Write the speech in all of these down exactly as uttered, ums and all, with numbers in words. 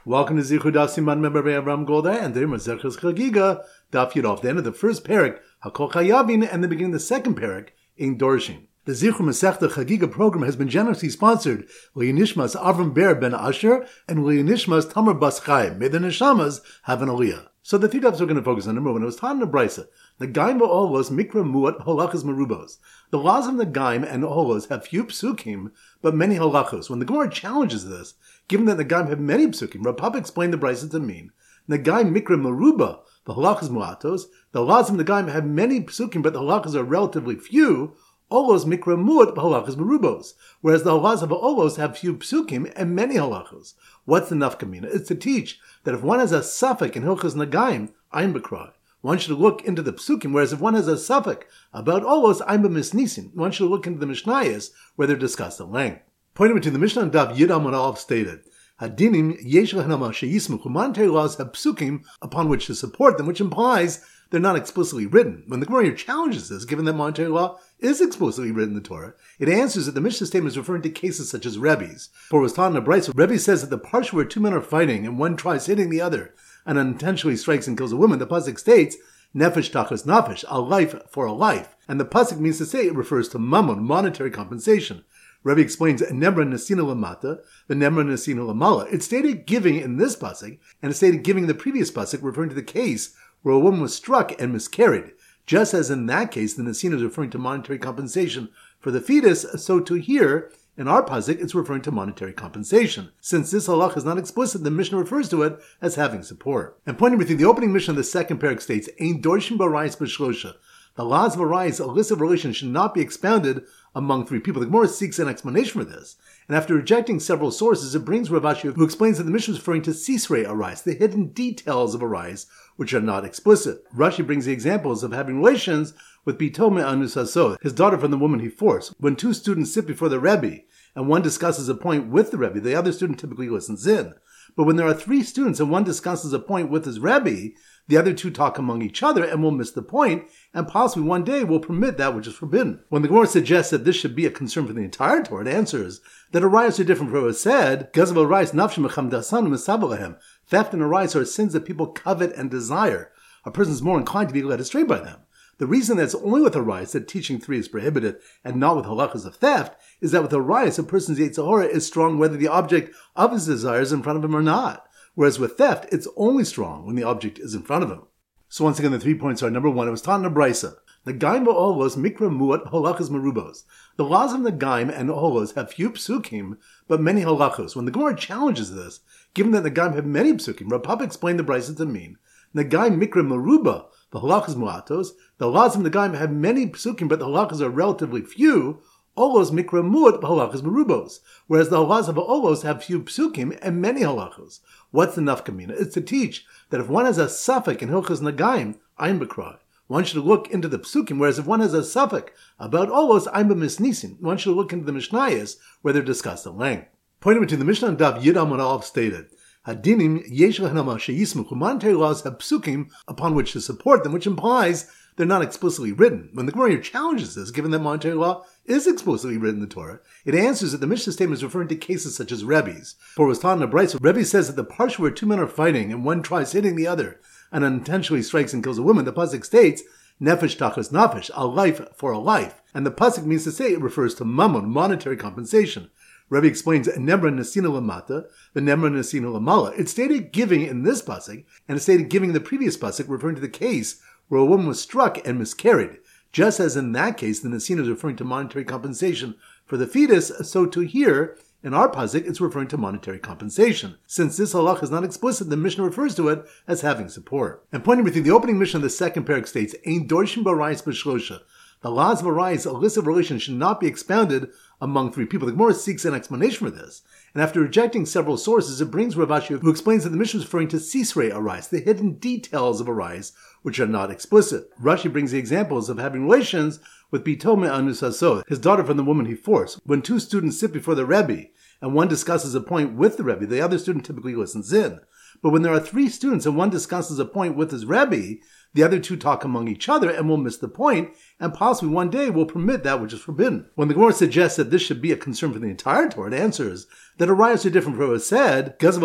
Welcome to Zichud Daf Siman Member Avram Goldar and the Maseches Chagiga Daf Yudov. The end of the first parak Hakol Chayavin and the beginning of the second parak Ein Dorshim. The Zichud Masechta Chagiga program has been generously sponsored L'Yinishmas Avram Ber Ben Asher and L'Yinishmas Tamar Bas Chaim. May the neshamas have an aliyah. So the three dafs we're going to focus on. Number one, it was taught in the Brisa. The Gaim v'Olos Mikra Muat Halachas Merubos. The laws of the Gaim and Olos have few psukim, but many halachos. When the Gemara challenges this, given that the Gaim have many psukim, Rav Papa explained the Brisa to mean the Gaim Mikra Meruba, the halachas muatos. The laws of the Gaim have many psukim, but the halachas are relatively few. Olos Mikra Muat halachas merubos, whereas the halachas of Olos have few psukim and many halachos. What's the nafkamina? It's to teach that if one has a suffix in Hilchas Nagaim, I'm Bekrai, one should look into the psukim, whereas if one has a suffix about Olos, I'm B'misnisim, one should look into the Mishnayos, where they're discussed at length. Pointing between the Mishnah and Daf Yud Amud Aleph stated, Hadinim yesh lehanam sheyismuchu, monetary laws have psukim upon which to support them, which implies they're not explicitly written. When the Gemara challenges this, given that monetary law is explicitly written in the Torah, it answers that the Mishnah statement is referring to cases such as Rebbe's. For it was taught in the Brisa, Rebbe says that the parsha where two men are fighting and one tries hitting the other and unintentionally strikes and kills a woman, the pasuk states, Nefesh tachas nefesh, a life for a life. And the pasuk means to say it refers to mammon, monetary compensation. Rebbe explains, Nemra Nesina Lamata, the Nemra Nesina Lamala. It stated giving in this pasuk, and it stated giving in the previous pasuk, referring to the case where a woman was struck and miscarried. Just as in that case, the Nesina is referring to monetary compensation for the fetus, so to here, in our pasuk, it's referring to monetary compensation. Since this halach is not explicit, the Mishnah refers to it as having support. And pointing between the opening Mishnah and the second parak states, Ein Dorshim Barayis B'Shlosha. The laws of Arayis, a list of relations, should not be expounded among three people. The Gemara seeks an explanation for this. And after rejecting several sources, it brings Rav Ashi, who explains that the Mishnah is referring to Sisrei Arayis, the hidden details of Arayis, which are not explicit. Rashi brings the examples of having relations with Bitome Anusaso, his daughter from the woman he forced. When two students sit before the Rebbe, and one discusses a point with the Rebbe, the other student typically listens in. But when there are three students and one discusses a point with his Rebbe, the other two talk among each other and will miss the point, and possibly one day will permit that which is forbidden. When the Gemara suggests that this should be a concern for the entire Torah, it answers that arayos are different from what was said. Theft and arayos are sins that people covet and desire. A person is more inclined to be led astray by them. The reason that it's only with arayos that teaching three is prohibited and not with halachas of theft is that with arayos a person's yetzer hara is strong whether the object of his desire is in front of him or not. Whereas with theft, it's only strong when the object is in front of him. So once again, the three points are, number one, it was taught in the Brisa. The Gaim v'Olos Mikra Muat halachas merubos. The laws of the Gaim and Olos have few psukim, but many halachos. When the Gemara challenges this, given that the Gaim have many psukim, Rav Papa explained the Brisa to mean the Gaim Mikra Meruba, the halachas muatos. The laws of the Gaim have many psukim, but the halachas are relatively few. Olos Mikra Muat halachas merubos, whereas the halachas of Olos have few psukim and many halachos. What's the nafkamina? It's to teach that if one has a suffix in Hilchas Nagaim, I'm Bekrai, one should look into the psukim, whereas if one has a suffix about Olos, I'm B'misnisim, one should look into the Mishnayos, where they're discussed at length. Pointing between the Mishnah and Daf Yud Amud Aleph stated, Hadinim yesh lehanam sheyismuchu, monetary laws have psukim upon which to support them, which implies they're not explicitly written. When the Gemara challenges this, given that monetary law is explicitly written in the Torah, it answers that the Mishnah statement is referring to cases such as Rebbe's. For it was taught in the Brisa, Rebbe says that the parsha where two men are fighting and one tries hitting the other and unintentionally strikes and kills a woman, the pasuk states, Nefesh tachas nefesh, a life for a life. And the pasuk means to say it refers to mammon, monetary compensation. Rebbe explains, Nemra Nesina Lamata, the Nemra Nesina Lamala. It stated giving in this pasuk, and it stated giving in the previous pasuk, referring to the case where a woman was struck and miscarried. Just as in that case, the Nesina is referring to monetary compensation for the fetus, so to here, in our pasuk, it's referring to monetary compensation. Since this halach is not explicit, the Mishnah refers to it as having support. And pointing between the opening Mishnah and the second parak states, Ein Dorshim Barayis B'Shlosha. The laws of Arayis, a list of relations, should not be expounded among three people. The Gemara seeks an explanation for this. And after rejecting several sources, it brings Rav Ashi, who explains that the Mishnah is referring to Sisrei Arayis, the hidden details of Arayis, which are not explicit. Rashi brings the examples of having relations with Bitome Anusaso, his daughter from the woman he forced. When two students sit before the Rebbe, and one discusses a point with the Rebbe, the other student typically listens in. But when there are three students and one discusses a point with his Rebbe, the other two talk among each other and will miss the point, and possibly one day will permit that which is forbidden. When the Gemara suggests that this should be a concern for the entire Torah, it answers that arayos are different from what was said. Theft and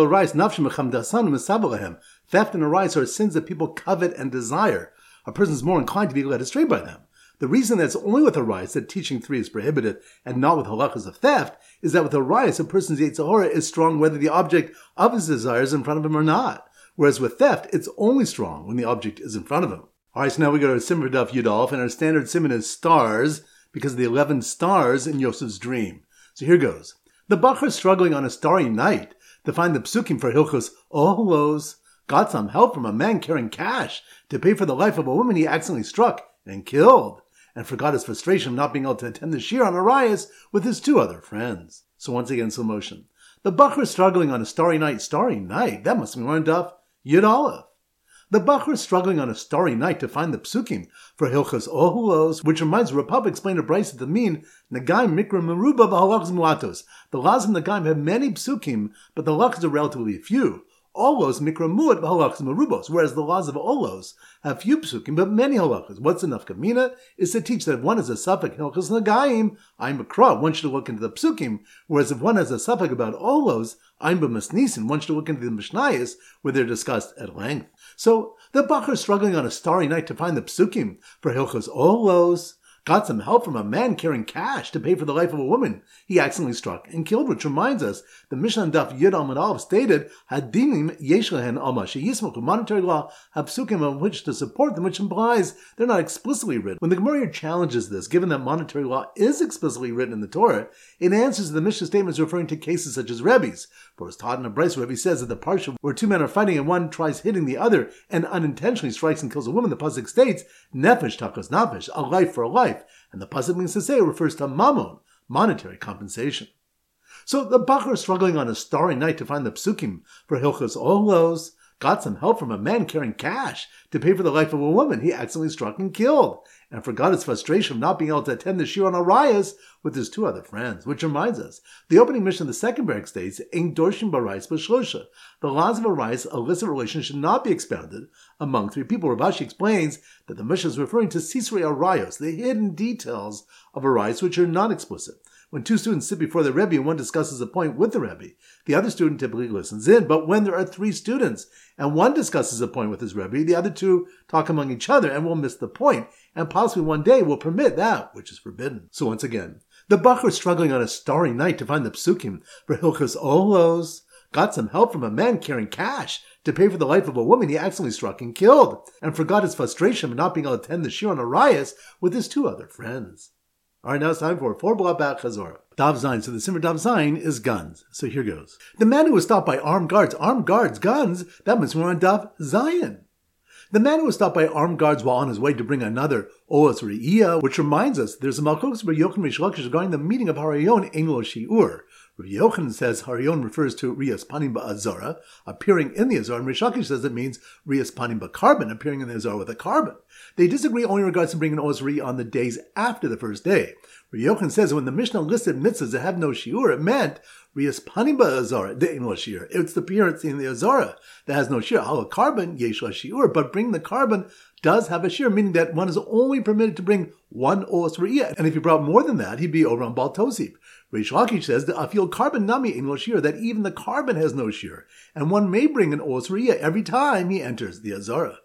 arayos are sins that people covet and desire. A person is more inclined to be led astray by them. The reason that it's only with arayos that teaching three is prohibited and not with halachas of theft is that with arayos a person's yetzer hara is strong whether the object of his desire is in front of him or not. Whereas with theft, it's only strong when the object is in front of him. Alright, so now we go to Simon Daf Yudalf, and our standard simon is stars, because of the eleven stars in Yosef's dream. So here goes. The Bachar is struggling on a starry night to find the psukim for Hilchos Oholos, got some help from a man carrying cash to pay for the life of a woman he accidentally struck and killed, and forgot his frustration of not being able to attend the shir on Arias with his two other friends. So once again, slow motion. The Bachar is struggling on a starry night. Starry night? That must be one Daf Yud Aleph. The Bachar is struggling on a starry night to find the psukim for Hilchos Ohulos, which reminds the Republic explained a brayso to mean Nagaim Mikra Meruba B'Halachos Muatos. The laws of Nagaim have many psukim, but the halachas are relatively few. Olos Mikra Muat B'Halachos Merubos, whereas the laws of Olos have few psukim, but many halachas. What's the nafkamina is to teach that if one has a suffix Hilchos Nagaim, I'm Makra, one should look into the psukim, whereas if one has a suffix about Olos, I'm B'Masnisin, one should look into the Mishnayos, where they're discussed at length. So, the Bachar is struggling on a starry night to find the psukim for Hilchos Olos, got some help from a man carrying cash to pay for the life of a woman he accidentally struck and killed, which reminds us, the Mishnah Daf Yud Amud Aleph stated, Hadinim yesh lehen alma sheyismuchu, monetary law have psukim on which to support them, which implies they're not explicitly written. When the Gemara challenges this, given that monetary law is explicitly written in the Torah, it answers the Mishnah statements referring to cases such as Rebbe's. For as taught in a brayso, Rebbe says that the parsha where two men are fighting and one tries hitting the other and unintentionally strikes and kills a woman, the pasuk states, Nefesh takos nefesh, a life for a life. And the pasuk means to say refers to mammon, monetary compensation. So the Bachar is struggling on a starry night to find the psukim for Hilchos Olos, got some help from a man carrying cash to pay for the life of a woman he accidentally struck and killed, and forgot his frustration of not being able to attend the shir on Arias with his two other friends. Which reminds us, the opening mission of the second parak states, Ein dorshim b'Arias b'shlosha. The laws of Arias, illicit relations, should not be expounded among three people. Rav Ashi explains that the mission is referring to Sisrei Arayos, the hidden details of Arias which are not explicit. When two students sit before the Rebbe and one discusses a point with the Rebbe, the other student typically listens in. But when there are three students and one discusses a point with his Rebbe, the other two talk among each other and will miss the point, and possibly one day will permit that which is forbidden. So once again, the Bachar is struggling on a starry night to find the psukim for Hilchos Olos, got some help from a man carrying cash to pay for the life of a woman he accidentally struck and killed, and forgot his frustration of not being able to attend the shir on Arias with his two other friends. Alright, now it's time for four block back Chazorah. Dav Zayin. So the Simmer Dav Zayin is guns. So here goes. The man who was stopped by armed guards, armed guards, guns, that means we're on Dav Zayin. The man who was stopped by armed guards while on his way to bring another Oas Re'iyah, which reminds us there's a Malchus Bar Yochanan Rish Lakish regarding the meeting of Harayon Ein Lo Shi'ur. Rav Yochanan says Harayon refers to Riyas Panim Ba'azara, appearing in the Azara, and Rish Lakish says it means Riyas Panim Ba'Karban, appearing in the Azara with a carbon. They disagree only in regards to bringing Oas Re'iyah on the days after the first day. Rav Yochanan says when the Mishnah listed mitzvahs that have no shiur, it meant Riyas Panim Ba'azara, the Ein Lo Shi'ur. It's the appearance in the Azara that has no shiur. Hala carbon, yesh la shi'ur, but bringing the carbon does have a shiur, meaning that one is only permitted to bring one Oas Re'iyah. And if you brought more than that, he'd be over on Baal Tosif. Rish Lakish says that afil carbon nami in lo shir, that even the carbon has no shir, and one may bring an Oas Re'iyah every time he enters the Azara.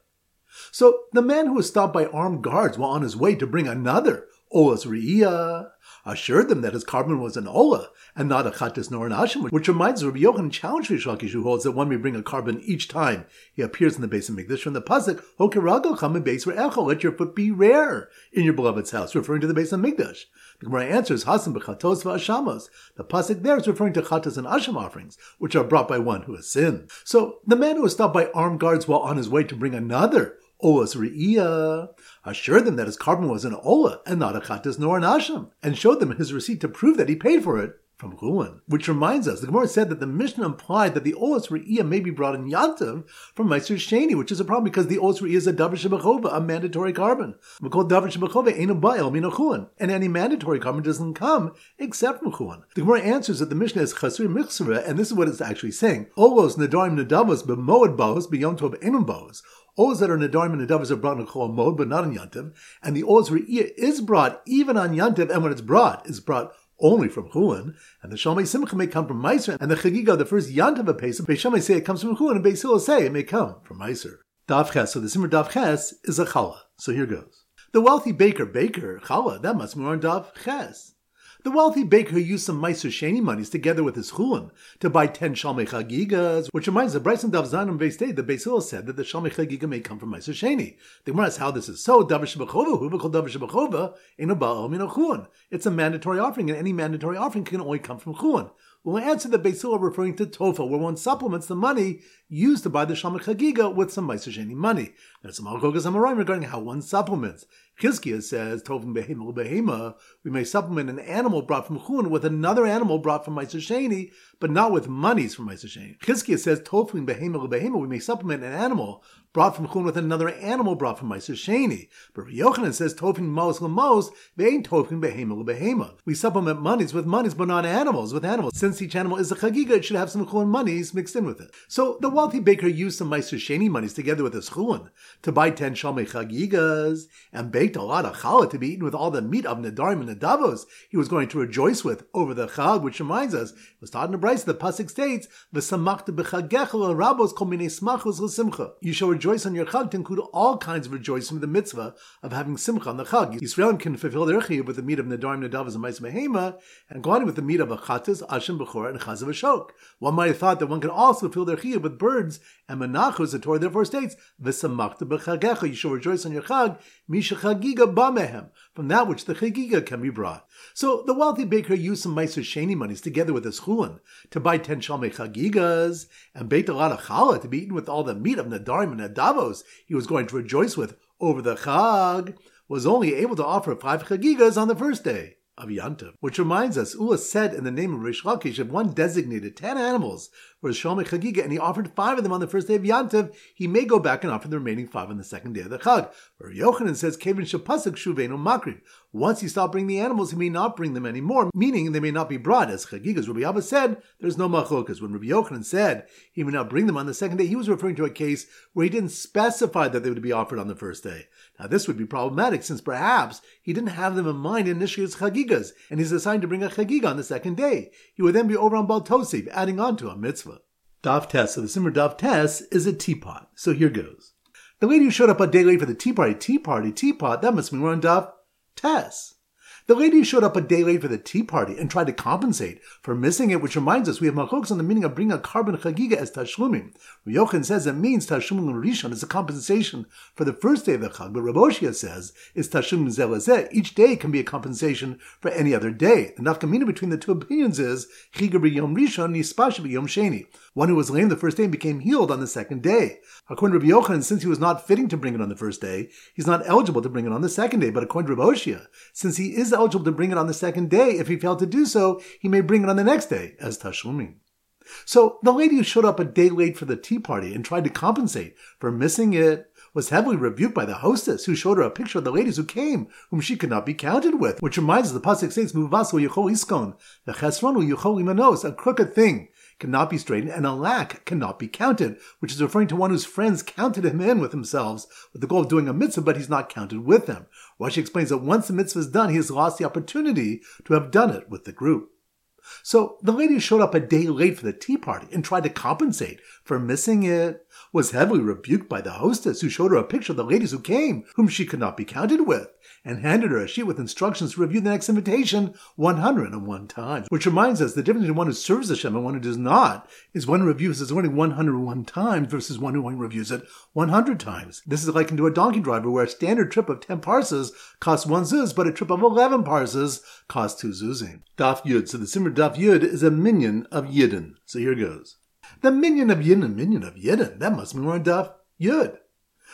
So the man who was stopped by armed guards while on his way to bring another Oas Re'iyah assured them that his carbon was an Ola and not a Chatas nor an Ashim, which reminds Rabbi Yochanan challenged Rish Lakish, who holds that one may bring a carbon each time he appears in the base of Mikdash from the pasuk Hokeragal Chama Beis Re'echo, let your foot be rare in your beloved's house, referring to the base of Mikdash. The Gemara answers Hasan b'chatos v'ashamos. The pasuk there is referring to chatas and asham offerings, which are brought by one who has sinned. So the man who was stopped by armed guards while on his way to bring another Olas Re'iyah assured them that his carbon was an Ola and not a chatas nor an asham, and showed them his receipt to prove that he paid for it from Chulin. Which reminds us, the Gemara said that the Mishnah implied that the Olas Re'iyah may be brought in Yantav from Meiser Sheni, which is a problem because the Olas Re'iyah is a Davar Shebachova, a mandatory carbon. We call Davar Shebachova Ein Bayel Min Chulin, and any mandatory carbon doesn't come except from Chulin. The Gemara answers that the Mishnah is Chasur Michsera, and this is what it's actually saying. Olos Nadarim Nadavos B'moed Baos B'Yom Tov Enum Baos. Olas that are Nadarim and Nadavos are brought in Chol mode, but not in Yantav. And the Olas Re'iyah is brought even on Yantav, and when it's brought, it's brought only from Chulin. And the Shalmei Simcha may come from Meiser. And the Chagiga, the first Yantav of Pesach, Beis Shammai say it comes from Chulin, and Beis Hillel say it may come from Meiser. Dav Ches, so the Simmer Dav Ches is a Challah. So here goes. The wealthy baker, baker, Challah, that must be more on Dav Ches. The wealthy baker who used some Meiser Sheni monies together with his Chulin to buy ten Shalmei Chagigas, which reminds the Bryce and Dav Zayin Beis Day, the Beis Hillel said that the Shalmei Chagiga may come from Meiser Sheni. The Gemara asks how this is so. Davar Shebachova, who called Davar Shebachova, Eino Ba'al Min Chulin. It's a mandatory offering, and any mandatory offering can only come from Chulin. We'll answer the Beis Hillel referring to Tofa, where one supplements the money used to buy the Shalmei Chagiga with some Meiser Sheni money. There's some Al-Gogas Amoraim regarding how one supplements. Chizkiah says, Tovim behema behema, we may supplement an animal brought from Chulin with another animal brought from Meiser Sheni, but not with monies from Meiser Sheni. Chizkiah says, Tovim behema behema, we may supplement an animal brought from Chulin with another animal brought from Meiser Sheni. But Yochanan says, Tovim mos lemos, ve'ein tovim behema behema. We supplement monies with monies, but not animals with animals. Since each animal is a chagiga, it should have some Chulin monies mixed in with it. So the wealthy baker used some Meiser Sheni monies together with his Chulin to buy ten Shalmei Chagigas and baked a lot of challah to be eaten with all the meat of Nadarim and Nadavos he was going to rejoice with over the Chag, which reminds us, it was taught in the Brisa, the Pasuk states, V'samachta b'chagecha l'rabos kol minei smachos l'simcha. You shall rejoice on your Chag to include all kinds of rejoicing with the mitzvah of having simcha on the Chag. Yisraelim can fulfill their chiyuv with the meat of Nadarim, Nadavos, and Ma'aseh Behema, and go on with the meat of Achatas, Ashim, Bechor, and Chazav Ashok. One might have thought that one could also fulfill their chiyuv with birds and menachos. The Torah therefore states, V'samachta b'chagecha, you shall rejoice on your Chag, Misha Chagiga Bamehem, from that which the Chagiga can be brought. So the wealthy baker used some Meiser Sheni monies together with his Chulin to buy ten Shalmei Chagigas and baked a lot of challah to be eaten with all the meat of Nadarim and Nadavos he was going to rejoice with over the Chag, was only able to offer five Chagigas on the first day of Yantav. Which reminds us, Ula said in the name of Rish Lakish, if one designated ten animals for his Shalmei Chagiga and he offered five of them on the first day of Yantav, he may go back and offer the remaining five on the second day of the Chag. Where Yochanan says, Kevin Shapasuk Shuveinu Makriv. Once he stopped bringing the animals, he may not bring them anymore, meaning they may not be brought as Chagigas. Rabbi Abba said, there's no machlokas. When Rabbi Yochanan said he may not bring them on the second day, he was referring to a case where he didn't specify that they would be offered on the first day. Now this would be problematic since perhaps he didn't have them in mind initially as Chagigas, and he's assigned to bring a Chagiga on the second day. He would then be over on Baal Tosef, adding on to a mitzvah. Dav Tes, so the Simmer Dav Tes is a teapot. So here goes. The lady who showed up a day late for the tea party, tea party, teapot, that must mean we're on Dav Tes. The lady who showed up a day late for the tea party and tried to compensate for missing it, which reminds us we have machlokas on the meaning of bringing a carbon chagiga as tashlumim. Rabbi Yochanan says it means tashlumim rishon is a compensation for the first day of the chag, but Rabbi Oshia says it's tashlumim zelazeh. Each day can be a compensation for any other day. The nafkamina between the two opinions is chiga b'yom rishon nispash b'yom sheni. One who was lame the first day became healed on the second day. According to Rabbi Yochanan, since he was not fitting to bring it on the first day, he's not eligible to bring it on the second day. But according to Rabbi Oshia, since he is eligible to bring it on the second day, if he failed to do so, he may bring it on the next day as tashlumim. So the lady who showed up a day late for the tea party and tried to compensate for missing it was heavily rebuked by the hostess, who showed her a picture of the ladies who came, whom she could not be counted with. Which reminds us, the pasuk says, "Muvaso yichol iskon, the chesronu yichol imanos," a crooked thing cannot be straightened, and a lack cannot be counted, which is referring to one whose friends counted him in with themselves with the goal of doing a mitzvah, but he's not counted with them. Rashi explains that once the mitzvah is done, he has lost the opportunity to have done it with the group. So the lady who showed up a day late for the tea party and tried to compensate for missing it was heavily rebuked by the hostess, who showed her a picture of the ladies who came, whom she could not be counted with, and handed her a sheet with instructions to review the next invitation one hundred one times. Which reminds us, the difference between one who serves Hashem and one who does not is one who reviews his only one hundred one times versus one who only reviews it one hundred times. This is likened to a donkey driver, where a standard trip of ten parses costs one zuz, but a trip of eleven parses costs two zuzim. Daf Yud. So the Simmer Daf Yud is a minion of Yidden. So here goes. The minion of Yidden, minion of Yidden, that must mean we're on Daf Yud.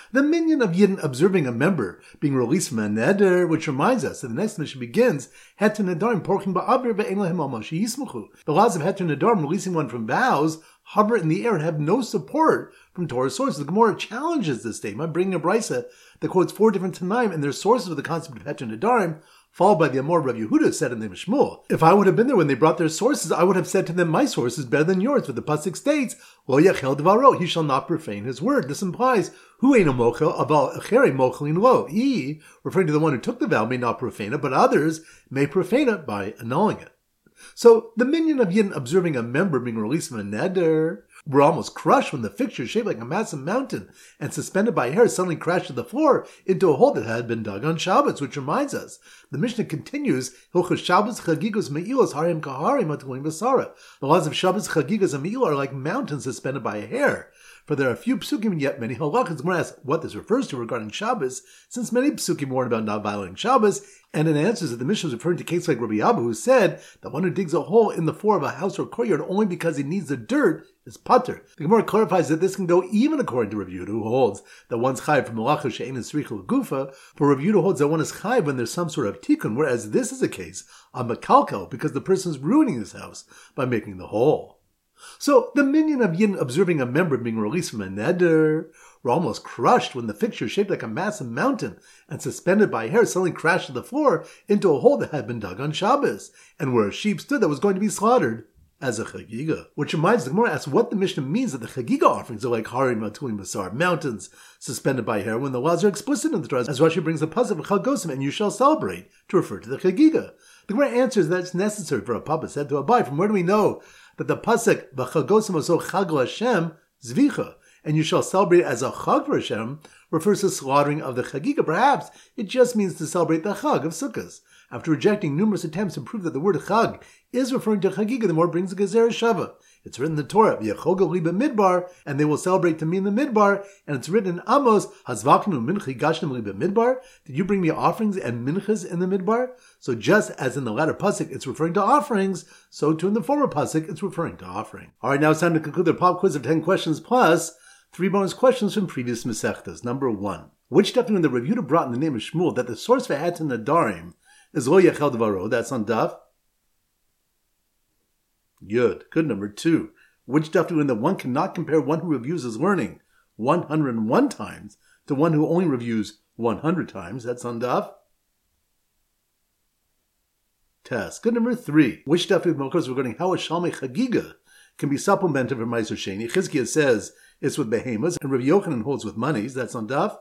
The minyan of Yidden observing a member being released from a neder, which reminds us that the next mission begins, heter nedarim porking ba'avir ve'en lahem al mashi yismuchu. The laws of heter nedarim, releasing one from vows, hover in the air and have no support from Torah sources. The Gemara challenges this statement, bringing a brisa that quotes four different Tanaim and their sources of the concept of heter nedarim, followed by the Amor Rav Yehuda said in the Shmuel. If I would have been there when they brought their sources, I would have said to them, my source is better than yours. But the pasuk states, Lo yachel devaro, he shall not profane his word. This implies, Hu eino mochel, aval echere mochelin lo. He, referring to the one who took the vow, may not profane it, but others may profane it by annulling it. So, the minyan of Yidden observing a member being released from a neder were almost crushed when the fixture, shaped like a massive mountain and suspended by hair, suddenly crashed to the floor into a hole that had been dug on Shabbos, which reminds us. The Mishnah continues, Hilchos Shabbos chagigos me'ilos harim kaharim atulim basara. The laws of Shabbos chagigos and me'ilah are like mountains suspended by a hair. For there are few psukim and yet many halachas. Gemara asks what this refers to regarding Shabbos, since many psukim warn about not violating Shabbos, and it answers that the Mishnah is referring to cases like Rabbi Abba, who said that one who digs a hole in the floor of a house or courtyard only because he needs the dirt is patur. The Gemara clarifies that this can go even according to Rabbi Yehuda, who holds that one's chayiv from malacha she'ein esricha l'gufa, but Rabbi Yehuda holds that one is chayiv when there's some sort of tikkun, whereas this is a case on makalkel, because the person is ruining his house by making the hole. So, the minyan of Yidden observing a member being released from a neder were almost crushed when the fixture, shaped like a massive mountain and suspended by hair, suddenly crashed to the floor into a hole that had been dug on Shabbos, and where a sheep stood that was going to be slaughtered as a chagiga. Which reminds the Gemara asks what the Mishnah means that the chagiga offerings are like harim atulim basar, mountains suspended by hair, when the laws are explicit in the Torah, as Rashi brings the pasuk of Chagosim, and you shall celebrate, to refer to the chagiga. The Gemara answers that it's necessary for a papa said to Abai. From where do we know that the pasuk v'chagosim oso chag l'Hashem zvicha, and you shall celebrate as a chag for Hashem, refers to slaughtering of the chagiga? Perhaps it just means to celebrate the chag of Sukkot. After rejecting numerous attempts to prove that the word chag is referring to chagiga, the more brings the Gezer Shava. It's written in the Torah, v'yachogel li b'midbar, and they will celebrate to me in the midbar, and it's written in Amos, hazvaknu minchi gashnem li b'midbar, did you bring me offerings and minchas in the midbar? So just as in the latter pasuk it's referring to offerings, so too in the former pasuk it's referring to offering. Alright, now it's time to conclude the pop quiz of ten questions plus three bonus questions from previous Masechtas. Number one, which daf when the Rav Yehuda brought in the name of Shmuel that the source for heter nedarim is lo yachel devaro? That's on daf Yud. Good. Number two, which daf when the one cannot compare one who reviews his learning one hundred one times to one who only reviews one hundred times? That's on daf Test. Good. Number three, which daf with Mokos regarding how a shalmei chagiga can be supplemented from Meiser Sheni? Chizkiah says it's with behemoths, and Rabbi Yochanan holds with monies. That's on daf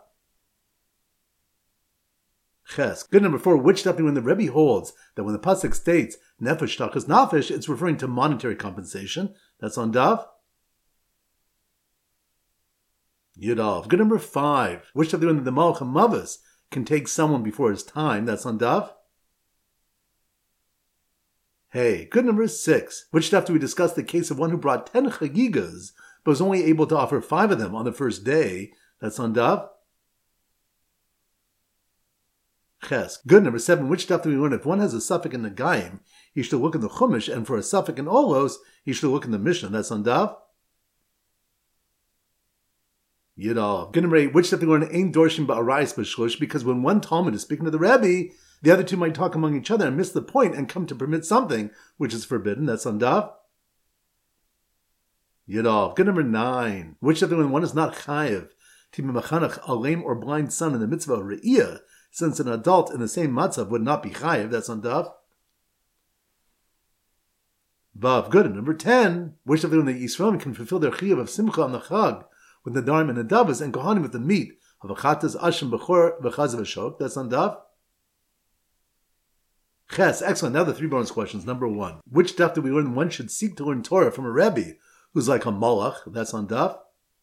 Ches. Good. Number four, which daf when the Rebbe holds that when the pasuk states nefesh tachas nafesh, it's referring to monetary compensation? That's on daf Yudalv. Good. Number five, which daf when the Malach HaMavos can take someone before his time? That's on daf Hey. Good. Number six, which daf do we discuss the case of one who brought ten chagigas but was only able to offer five of them on the first day? That's on daf Ches. Good. Number seven, which daf do we learn if one has a suffix in the Gaim, he should look in the Chumash, and for a suffix in Olos, he should look in the Mishnah? That's on daf Yidal. Good. Number eight, which daf do we learn Ein Dorshim Ba'arayis B'shlush, because when one Talmud is speaking to the Rebbe, the other two might talk among each other and miss the point and come to permit something which is forbidden. That's on daf Yidal. Good. Number nine, which daf do we learn when one is not chayiv to be machanach a lame or blind son in the mitzvah of Re'iyah, since an adult in the same matzav would not be chayiv? That's on daf Vav. Good. And number ten, which of them the Yisraelim can fulfill their chiyuv of simcha on the chag with the darim and the davas and kohanim with the meat of a chatas ashim bechor v'chazav v'shok? That's on daf Ches. Excellent. Now the three bonus questions. Number one, which daf do we learn one should seek to learn Torah from a Rebbe who's like a malach? That's on daf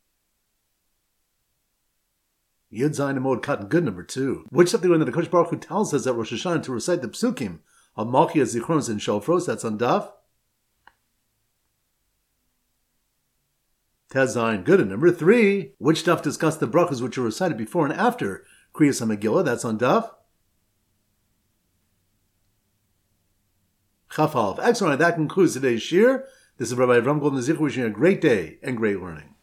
Yud Zayin Amod Katan. Good. Number two, which daf do we learn that the Kodesh Baruch Hu tells us at Rosh Hashanah to recite the psukim of Malchiyas, Zichronos, and Shofros? That's on daf Tezayin. Good. And number three, which daf discuss the brachas which are recited before and after Kriyas HaMegillah? That's on daf Chafalv. Excellent. That concludes today's shir. This is Rabbi Avram Golden Zichur wishing you a great day and great learning.